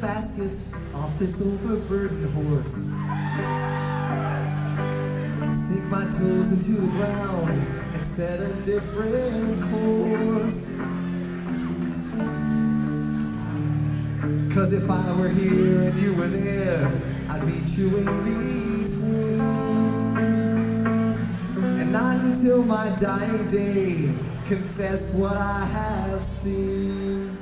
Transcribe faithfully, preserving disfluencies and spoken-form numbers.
baskets off this overburdened horse. Sink my toes into the ground and set a different course. 'Cause if I were here and you were there, I'd meet you in between. And not until my dying day confess what I have seen.